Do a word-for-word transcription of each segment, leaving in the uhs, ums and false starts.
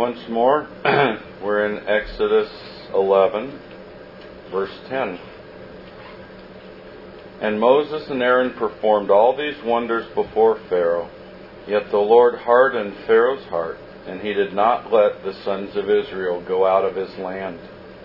once more. We're in Exodus eleven, verse ten. And Moses and Aaron performed all these wonders before Pharaoh. Yet the Lord hardened Pharaoh's heart, and he did not let the sons of Israel go out of his land.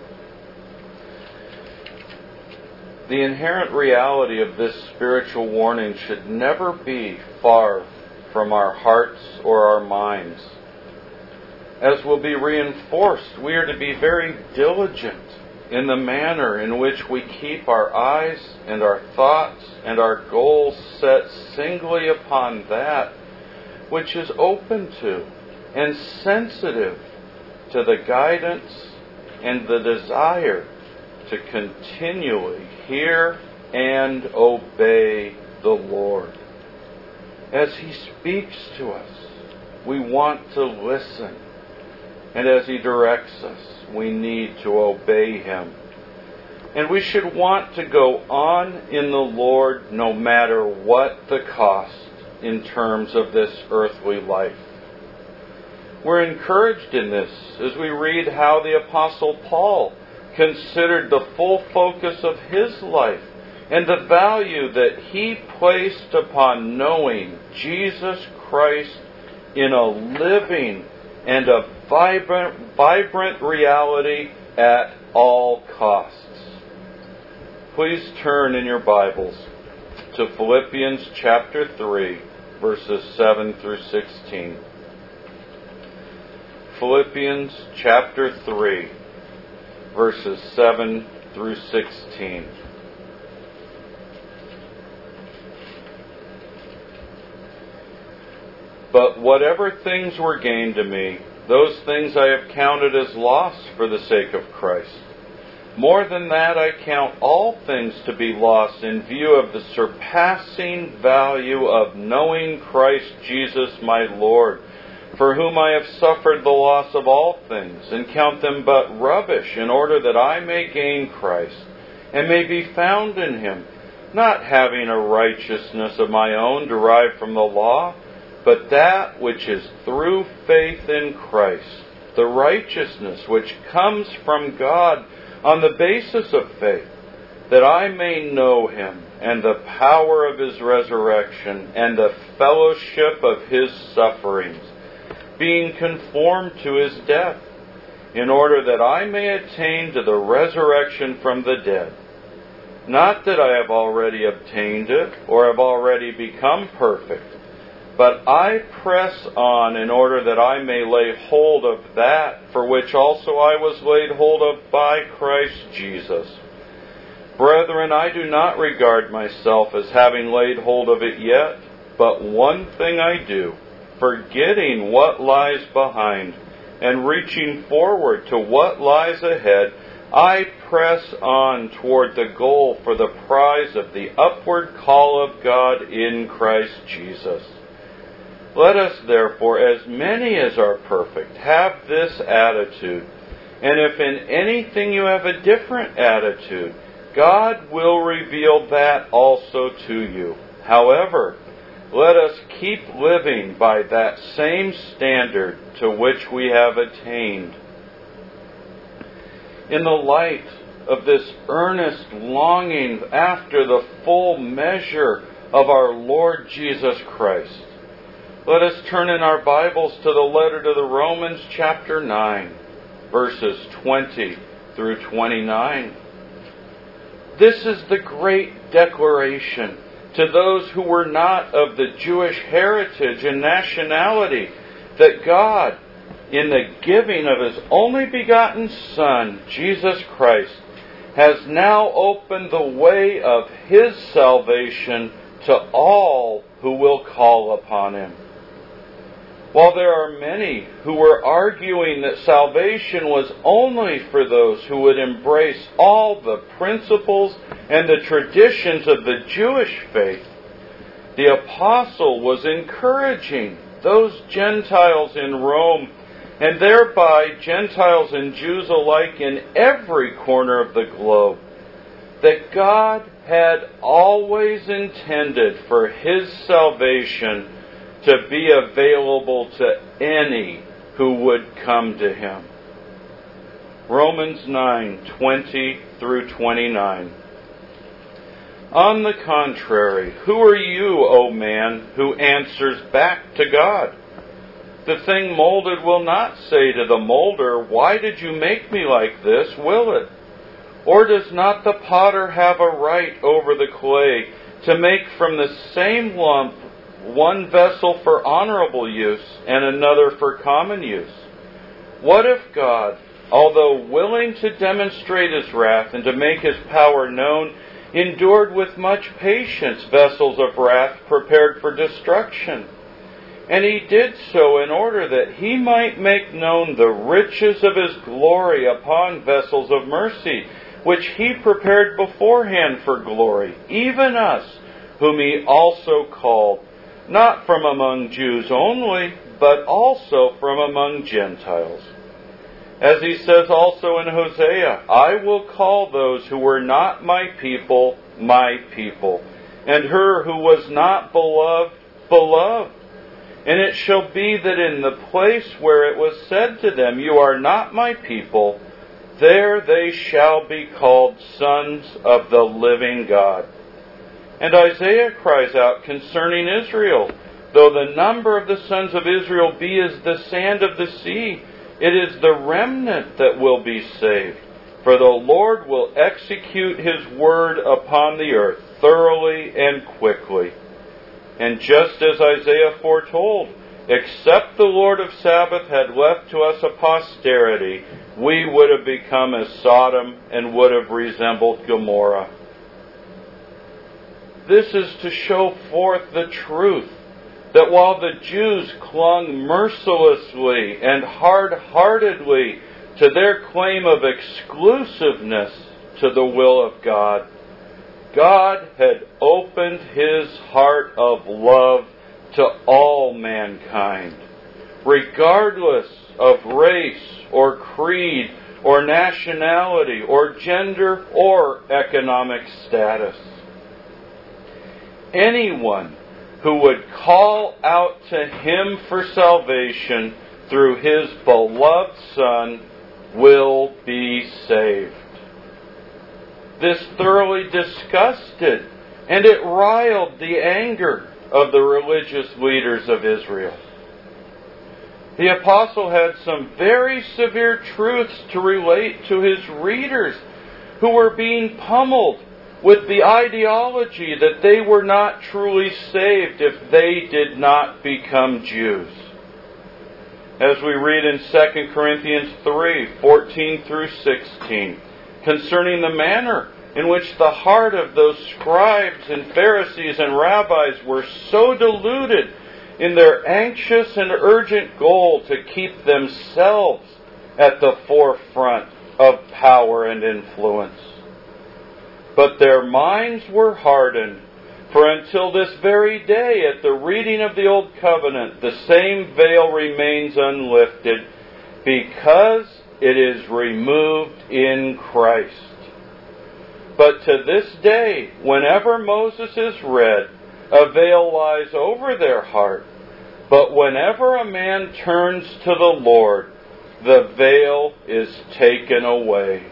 The inherent reality of this spiritual warning should never be far from our hearts or our minds. As will be reinforced, we are to be very diligent in the manner in which we keep our eyes and our thoughts and our goals set singly upon that which is open to and sensitive to the guidance and the desire to continually hear and obey the Lord. As He speaks to us, we want to listen. And as He directs us, we need to obey Him. And we should want to go on in the Lord no matter what the cost in terms of this earthly life. We're encouraged in this as we read how the Apostle Paul considered the full focus of his life and the value that he placed upon knowing Jesus Christ in a living and a vibrant, vibrant reality at all costs. Please turn in your Bibles to Philippians chapter three, verses seven through sixteen. Philippians chapter three, verses seven through sixteen. But whatever things were gained to me, those things I have counted as loss for the sake of Christ. More than that, I count all things to be lost in view of the surpassing value of knowing Christ Jesus my Lord, for whom I have suffered the loss of all things, and count them but rubbish, in order that I may gain Christ, and may be found in Him, not having a righteousness of my own derived from the law, but that which is through faith in Christ, the righteousness which comes from God on the basis of faith, that I may know Him, and the power of His resurrection, and the fellowship of His sufferings, being conformed to His death, in order that I may attain to the resurrection from the dead. Not that I have already obtained it, or have already become perfect, but I press on in order that I may lay hold of that for which also I was laid hold of by Christ Jesus. Brethren, I do not regard myself as having laid hold of it yet, but one thing I do, forgetting what lies behind, and reaching forward to what lies ahead, I press on toward the goal for the prize of the upward call of God in Christ Jesus. Let us therefore, as many as are perfect, have this attitude. And if in anything you have a different attitude, God will reveal that also to you. However, let us keep living by that same standard to which we have attained. In the light of this earnest longing after the full measure of our Lord Jesus Christ, let us turn in our Bibles to the letter to the Romans chapter nine, verses twenty through twenty-nine. This is the great declaration to those who were not of the Jewish heritage and nationality, that God, in the giving of His only begotten Son, Jesus Christ, has now opened the way of His salvation to all who will call upon Him. While there are many who were arguing that salvation was only for those who would embrace all the principles and the traditions of the Jewish faith, the apostle was encouraging those Gentiles in Rome, and thereby Gentiles and Jews alike in every corner of the globe, that God had always intended for His salvation to be available to any who would come to him. Romans nine, twenty through twenty-nine. On the contrary, who are you, O man, who answers back to God? The thing molded will not say to the molder, "Why did you make me like this?" will it? Or does not the potter have a right over the clay to make from the same lump one vessel for honorable use and another for common use? What if God, although willing to demonstrate his wrath and to make his power known, endured with much patience vessels of wrath prepared for destruction? And he did so in order that he might make known the riches of his glory upon vessels of mercy, which he prepared beforehand for glory, even us, whom he also called, not from among Jews only, but also from among Gentiles. As he says also in Hosea, "I will call those who were not my people, my people, and her who was not beloved, beloved. And it shall be that in the place where it was said to them, 'You are not my people,' there they shall be called sons of the living God." And Isaiah cries out concerning Israel, "Though the number of the sons of Israel be as the sand of the sea, it is the remnant that will be saved. For the Lord will execute his word upon the earth thoroughly and quickly." And just as Isaiah foretold, except the Lord of Sabaoth had left to us a posterity, we would have become as Sodom and would have resembled Gomorrah. This is to show forth the truth that while the Jews clung mercilessly and hard-heartedly to their claim of exclusiveness to the will of God, God had opened his heart of love to all mankind, regardless of race or creed or nationality or gender or economic status. Anyone who would call out to him for salvation through his beloved Son will be saved. This thoroughly disgusted and it riled the anger of the religious leaders of Israel. The apostle had some very severe truths to relate to his readers who were being pummeled with the ideology that they were not truly saved if they did not become Jews. As we read in Second Corinthians three, fourteen through sixteen, concerning the manner in which the heart of those scribes and Pharisees and rabbis were so deluded in their anxious and urgent goal to keep themselves at the forefront of power and influence. But their minds were hardened, for until this very day, at the reading of the Old Covenant, the same veil remains unlifted, because it is removed in Christ. But to this day, whenever Moses is read, a veil lies over their heart. But whenever a man turns to the Lord, the veil is taken away.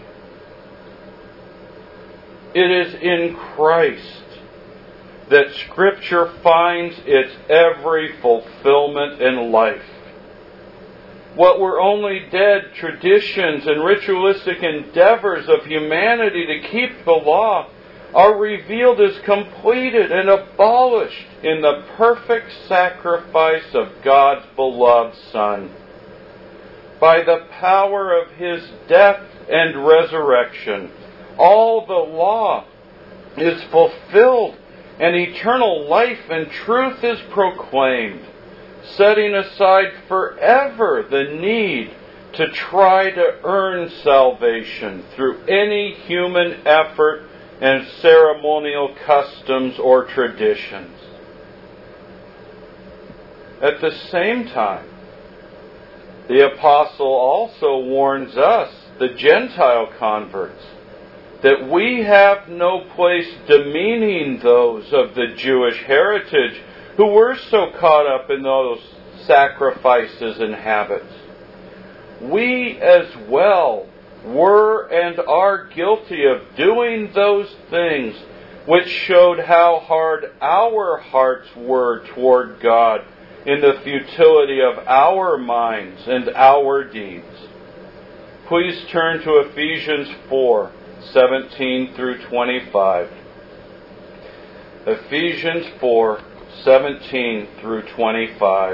It is in Christ that Scripture finds its every fulfillment in life. What were only dead traditions and ritualistic endeavors of humanity to keep the law are revealed as completed and abolished in the perfect sacrifice of God's beloved Son. By the power of his death and resurrection, all the law is fulfilled and eternal life and truth is proclaimed, setting aside forever the need to try to earn salvation through any human effort and ceremonial customs or traditions. At the same time, the apostle also warns us, the Gentile converts, that we have no place demeaning those of the Jewish heritage who were so caught up in those sacrifices and habits. we as well were and are guilty of doing those things which showed how hard our hearts were toward God in the futility of our minds and our deeds. Please turn to Ephesians four, seventeen through twenty-five. Ephesians four, seventeen through twenty-five.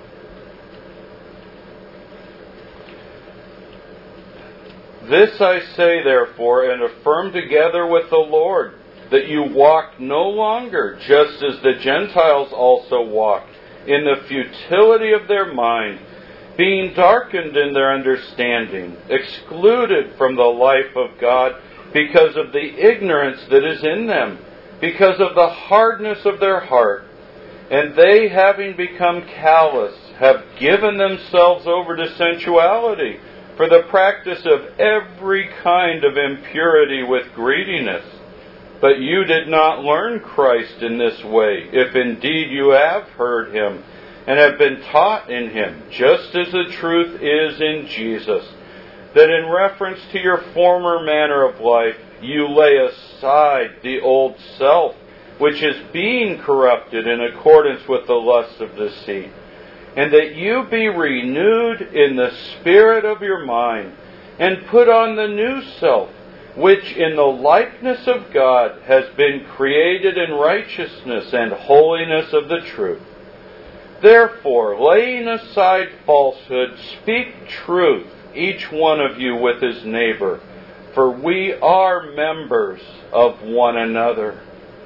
This I say, therefore, and affirm together with the Lord, that you walk no longer just as the Gentiles also walk, in the futility of their mind, being darkened in their understanding, excluded from the life of God because of the ignorance that is in them, because of the hardness of their heart. And they, having become callous, have given themselves over to sensuality, for the practice of every kind of impurity with greediness. But you did not learn Christ in this way, if indeed you have heard Him, and have been taught in Him, just as the truth is in Jesus, that in reference to your former manner of life, you lay aside the old self, which is being corrupted in accordance with the lusts of deceit, and that you be renewed in the spirit of your mind, and put on the new self, which in the likeness of God has been created in righteousness and holiness of the truth. Therefore, laying aside falsehood, speak truth, each one of you with his neighbor, for we are members of one another.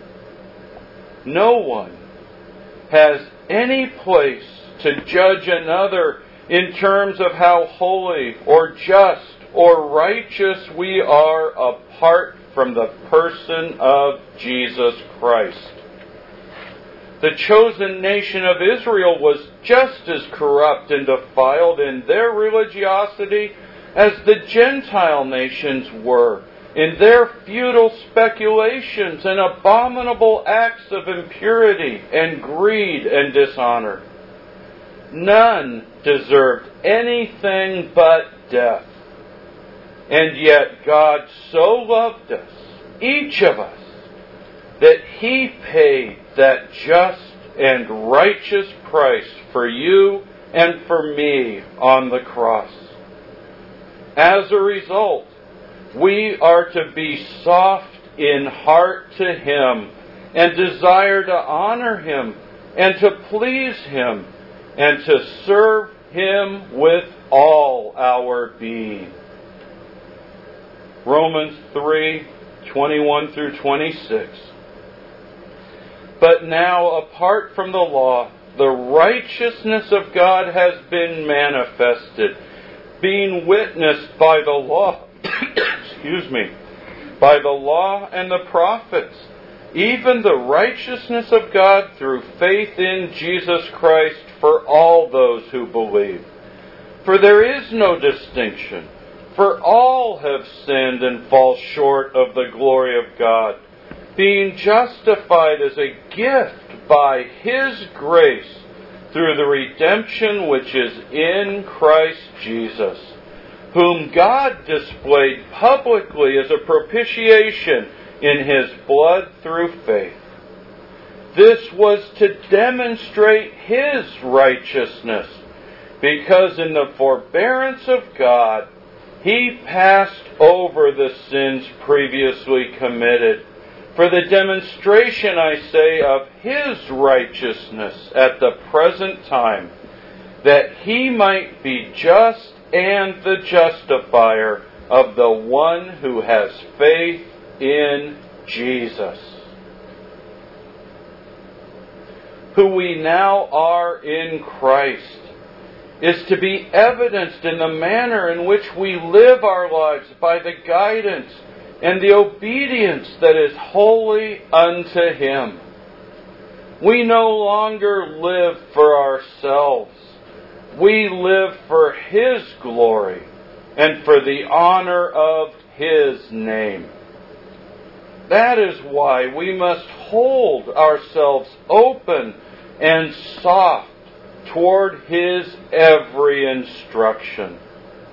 No one has any place to judge another in terms of how holy or just or righteous we are apart from the person of Jesus Christ. The chosen nation of Israel was just as corrupt and defiled in their religiosity as the Gentile nations were in their futile speculations and abominable acts of impurity and greed and dishonor. None deserved anything but death. And yet God so loved us, each of us, that He paid that just and righteous price for you and for me on the cross. As a result, we are to be soft in heart to Him and desire to honor Him and to please Him and to serve Him with all our being. Romans three, twenty-one through twenty-six. But now, apart from the law, the righteousness of God has been manifested, being witnessed by the law, excuse me, by the law and the prophets, even the righteousness of God through faith in Jesus Christ for all those who believe. For there is no distinction, for all have sinned and fall short of the glory of God, being justified as a gift by His grace through the redemption which is in Christ Jesus, whom God displayed publicly as a propitiation in His blood through faith. This was to demonstrate His righteousness, because in the forbearance of God, He passed over the sins previously committed, for the demonstration, I say, of His righteousness at the present time, that He might be just and the justifier of the one who has faith in Jesus, who we now are in Christ, is to be evidenced in the manner in which we live our lives by the guidance and the obedience that is holy unto Him. We no longer live for ourselves. We live for His glory and for the honor of His name. That is why we must hold ourselves open and soft toward His every instruction.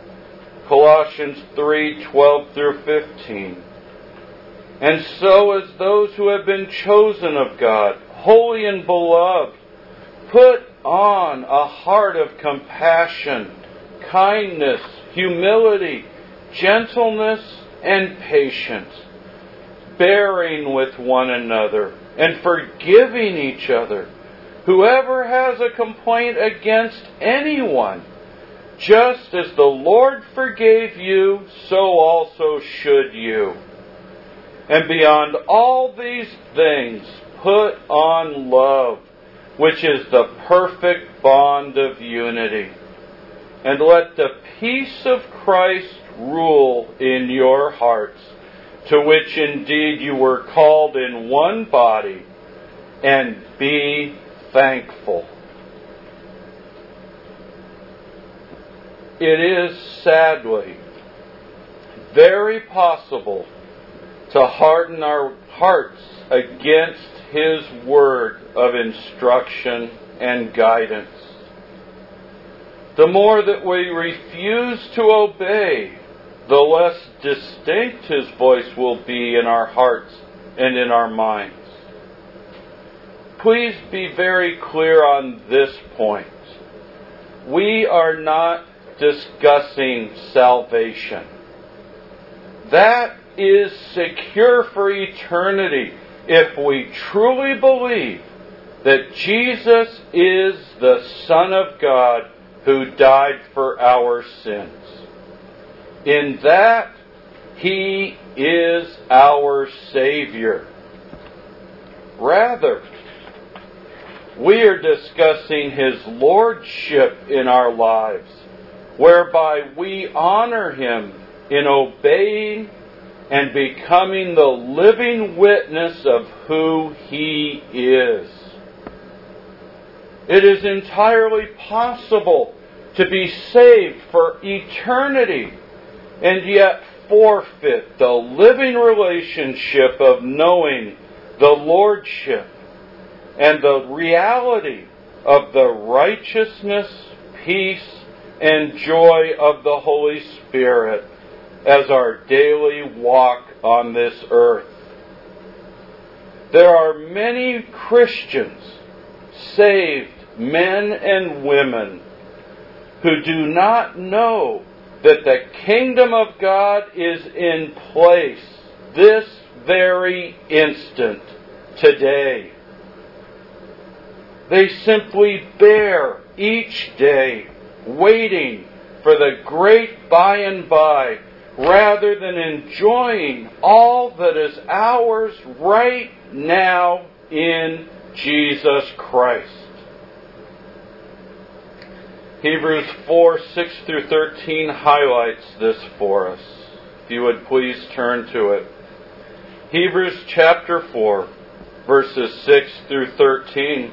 Colossians three twelve through fifteen. And so as those who have been chosen of God, holy and beloved, put on a heart of compassion, kindness, humility, gentleness, and patience, bearing with one another and forgiving each other. Whoever has a complaint against anyone, just as the Lord forgave you, so also should you. And beyond all these things, put on love, which is the perfect bond of unity. And let the peace of Christ rule in your hearts, to which indeed you were called in one body, and be thankful. It is sadly very possible to harden our hearts against His word of instruction and guidance. The more that we refuse to obey, the less distinct His voice will be in our hearts and in our minds. Please be very clear on this point. We are not discussing salvation. That is secure for eternity if we truly believe that Jesus is the Son of God who died for our sins. In that, He is our Savior. Rather, we are discussing His Lordship in our lives, whereby we honor Him in obeying and becoming the living witness of who He is. It is entirely possible to be saved for eternity and yet forfeit the living relationship of knowing the Lordship and the reality of the righteousness, peace, and joy of the Holy Spirit as our daily walk on this earth. There are many Christians, saved men and women, who do not know that the kingdom of God is in place this very instant, today. They simply bear each day, waiting for the great by and by, rather than enjoying all that is ours right now in Jesus Christ. Hebrews four, six through thirteen highlights this for us. If you would please turn to it. Hebrews chapter four, verses six through thirteen.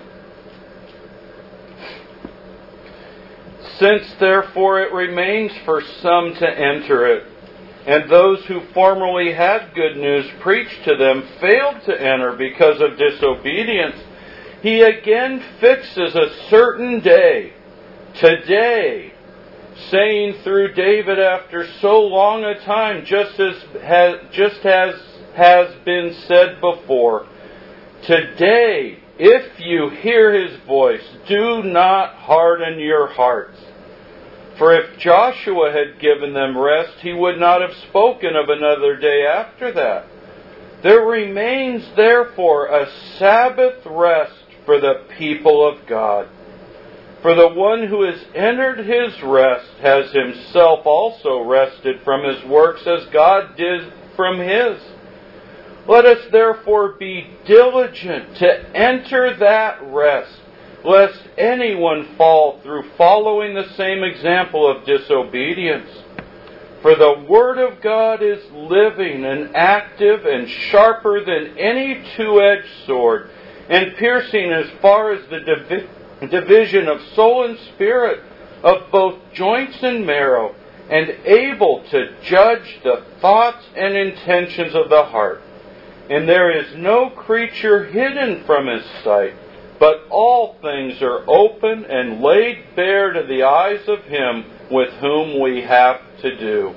Since therefore it remains for some to enter it, and those who formerly had good news preached to them failed to enter because of disobedience, He again fixes a certain day, today, saying through David after so long a time, just as has, just as has been said before, today, if you hear His voice, do not harden your hearts. For if Joshua had given them rest, he would not have spoken of another day after that. There remains therefore a Sabbath rest for the people of God. For the one who has entered His rest has himself also rested from his works as God did from His. Let us therefore be diligent to enter that rest, lest anyone fall through following the same example of disobedience. For the Word of God is living and active and sharper than any two-edged sword, and piercing as far as the divi- division of soul and spirit, of both joints and marrow, and able to judge the thoughts and intentions of the heart. And there is no creature hidden from His sight, but all things are open and laid bare to the eyes of Him with whom we have to do.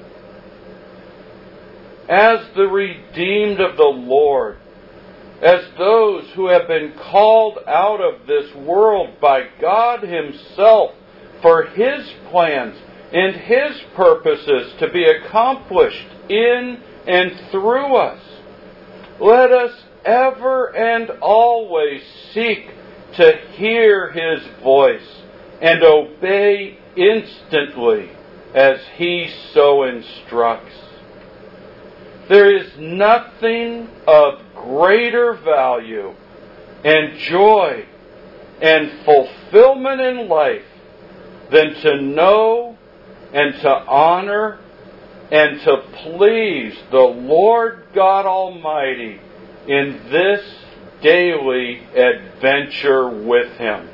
As the redeemed of the Lord, as those who have been called out of this world by God Himself for His plans and His purposes to be accomplished in and through us, let us ever and always seek to hear His voice and obey instantly as He so instructs. There is nothing of greater value and joy and fulfillment in life than to know and to honor and to please the Lord God Almighty in this daily adventure with Him.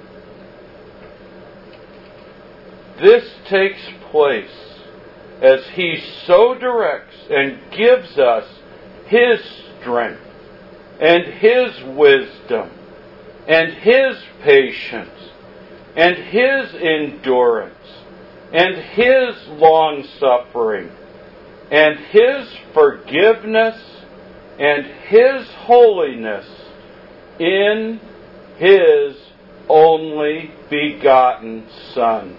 This takes place as He so directs and gives us His strength and His wisdom and His patience and His endurance and His long-suffering and His forgiveness and His holiness in His only begotten Son.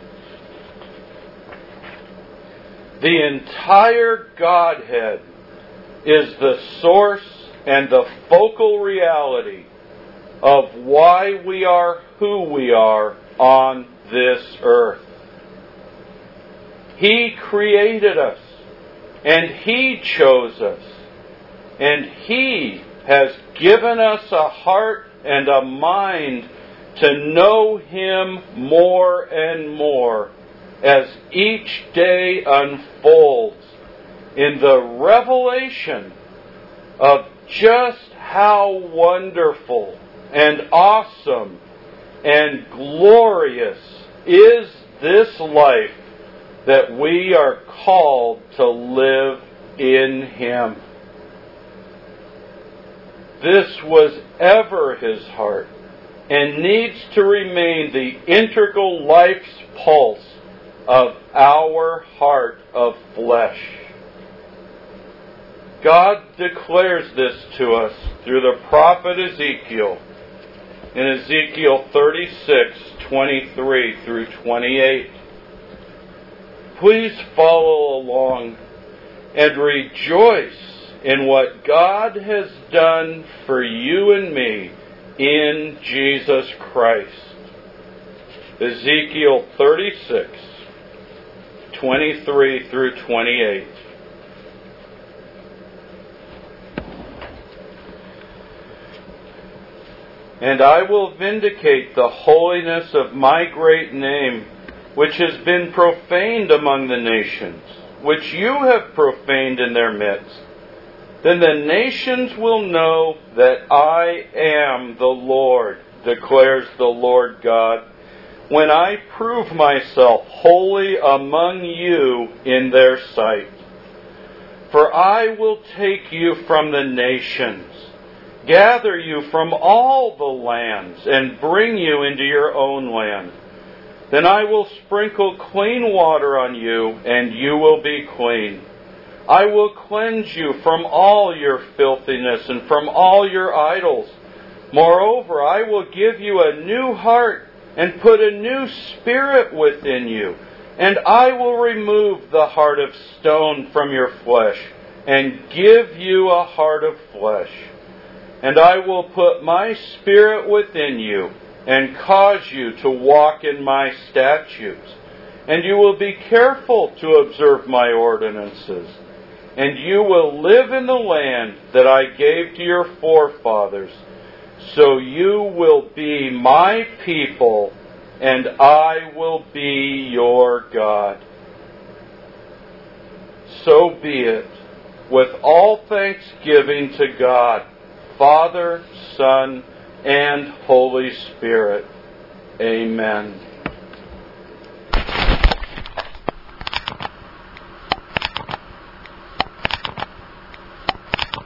The entire Godhead is the source and the focal reality of why we are who we are on this earth. He created us, and He chose us, and He has given us a heart and a mind to know Him more and more as each day unfolds in the revelation of just how wonderful and awesome and glorious is this life that we are called to live in Him. This was ever His heart and needs to remain the integral life's pulse of our heart of flesh. God declares this to us through the prophet Ezekiel in Ezekiel thirty-six, twenty-three through twenty-eight. Please follow along and rejoice in what God has done for you and me in Jesus Christ. Ezekiel thirty-six, twenty-three through twenty-eight. And I will vindicate the holiness of my great name, which has been profaned among the nations, which you have profaned in their midst. Then the nations will know that I am the Lord, declares the Lord God, when I prove myself holy among you in their sight. For I will take you from the nations, gather you from all the lands, and bring you into your own land. Then I will sprinkle clean water on you, and you will be clean. I will cleanse you from all your filthiness and from all your idols. Moreover, I will give you a new heart and put a new spirit within you. And I will remove the heart of stone from your flesh and give you a heart of flesh. And I will put my spirit within you and cause you to walk in my statutes. And you will be careful to observe my ordinances. And you will live in the land that I gave to your forefathers. So you will be my people, and I will be your God. So be it, with all thanksgiving to God, Father, Son, and Holy Spirit. Amen.